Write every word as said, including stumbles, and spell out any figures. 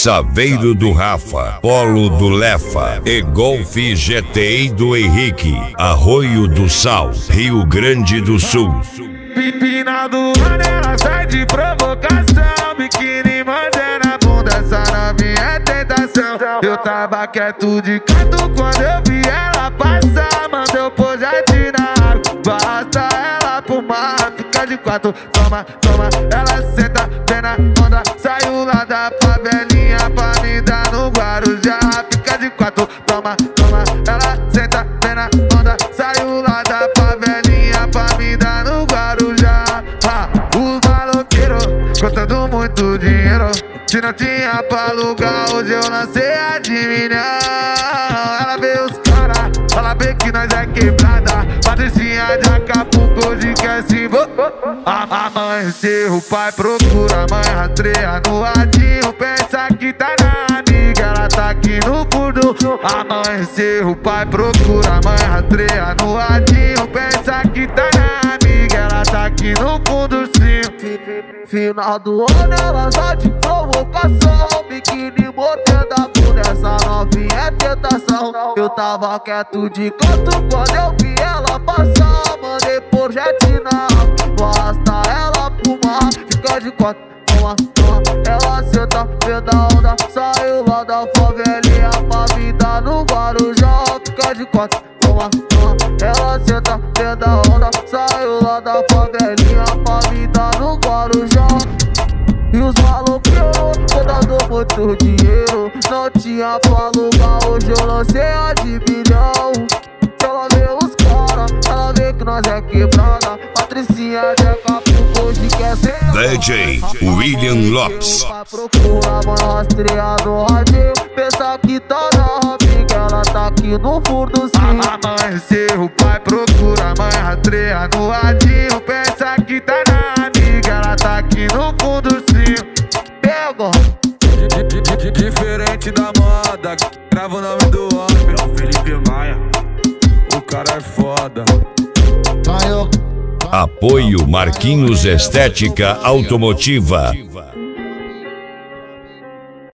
Saveiro do Rafa, Polo do Lefa e Golf G T I do Henrique, Arroio do Sal, Rio Grande do Sul. Pipina do ano, ela sai de provocação, biquíni mantendo a bunda, essa novinha é tentação. Eu tava quieto de canto quando eu vi ela passar, mandou pôr jardim na água, basta ela pro mar, fica de quatro, toma, toma, ela senta, vem na onda, saiu lá da favelinha pra me dar no Guarujá, fica de quatro, toma, toma, ela senta, vem na onda, saiu lá da favelinha pra me dar no Guarujá. Ah, os maloqueiros contando muito dinheiro, se não tinha pra alugar, hoje eu lancei a de milhão. Ela vê os cara, ela vê que nós é quebrada, Patricinha de Acapulco, hoje quer se envolver. Amanhecer, o pai procura, a mãe rastreia no radinho, pensa que tá na amiga, ela tá aqui no fundo. Amanhecer, o pai procura, a mãe rastreia no radinho, pensa que tá na amiga, ela tá aqui no fundo sim. Final do ano ela só de provocação, biquíni botando a bunda, essa novinha é tentação. Eu tava quieto de canto quando eu vi ela passar, mandei por jet na água, basta ela pro mar, fica de quatro, toma, toma, ela senta, vendo a onda, saiu lá da favelinha pra vida no Guarujá, fica de quatro, toma, toma, ela senta, vendo a onda, saiu lá da favelinha pra vida no Guarujá. E os maloqueiros contando muito dinheiro, não tinha pra alugar, hoje eu lancei a de bilhão. Ela vê os cara, ela vê que nós é quebrada, Patricinha de Acapulco, hoje quer ser D J William Lopes. Procura, mãe rastreia no radinho, pensa que tá na amiga, ela tá aqui no fundo sim. Amanhecer, o pai procura, a mãe rastreia no radinho, pensa que tá na amiga, ela tá aqui no fundo sim. Pega! Diferente da moda, grava o nome do homem, é o Felipe Maia, o cara é foda. Apoio Marquinhos Estética Automotiva.